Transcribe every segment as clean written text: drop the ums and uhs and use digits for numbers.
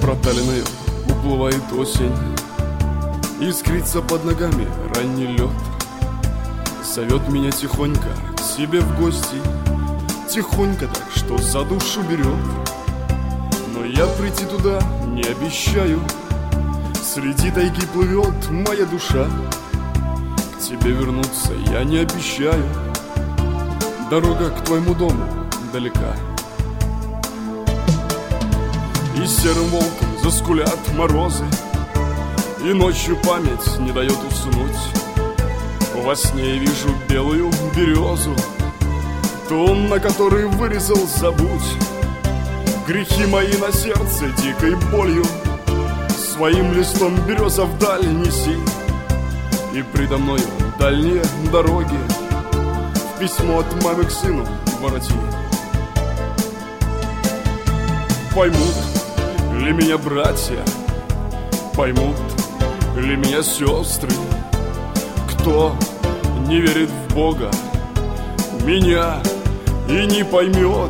проталиной уплывает осень, искрится под ногами ранний лед. Зовет меня тихонько к себе в гости, тихонько так, что за душу берет. Но я прийти туда не обещаю, среди тайги плывет моя душа. К тебе вернуться я не обещаю, дорога к твоему дому далека. И серым волком заскулят морозы, и ночью память не дает уснуть. Во сне я вижу белую березу, тон, на который вырезал забудь. Грехи мои на сердце дикой болью своим листом береза вдаль неси. И предо мною дальние дороги в письмо от мамы к сыну вороти. Поймут ли меня братья, поймут ли меня сестры, кто не верит в Бога, меня и не поймет.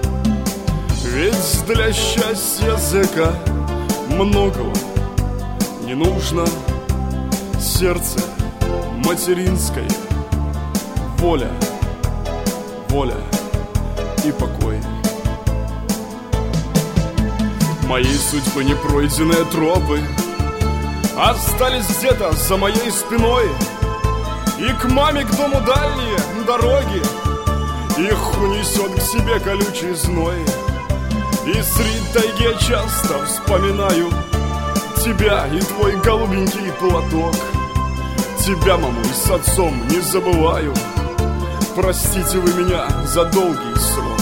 Ведь для счастья языка многого не нужно. Сердце материнское, воля, воля и покой. Моей судьбы непройденные тропы остались где-то за моей спиной. И к маме, к дому дальние дороги, их унесет к себе колючий зной. И среди тайги я часто вспоминаю тебя и твой голубенький платок. Тебя, маму, и с отцом не забываю. Простите вы меня за долгий срок.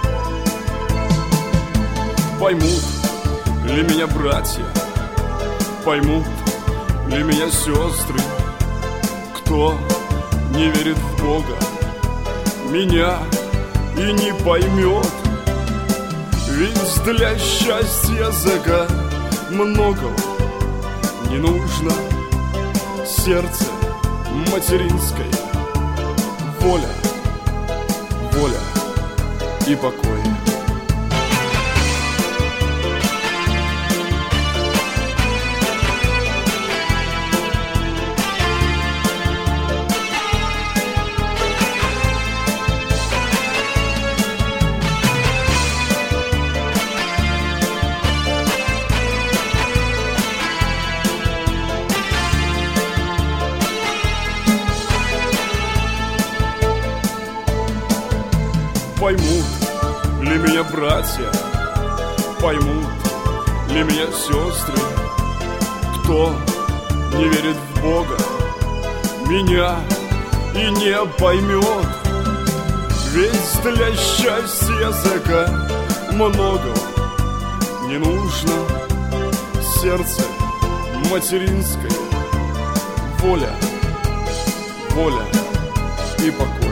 Поймут ли меня братья, поймут ли меня сестры, кто не верит в Бога, меня и не поймет. Ведь для счастья языка многого не нужно. Сердце материнское, воля, воля и покой. Поймут ли меня братья, поймут ли меня сестры, кто не верит в Бога, меня и не поймет. Ведь для счастья языка многого не нужно. Сердце материнское, воля, воля и покой.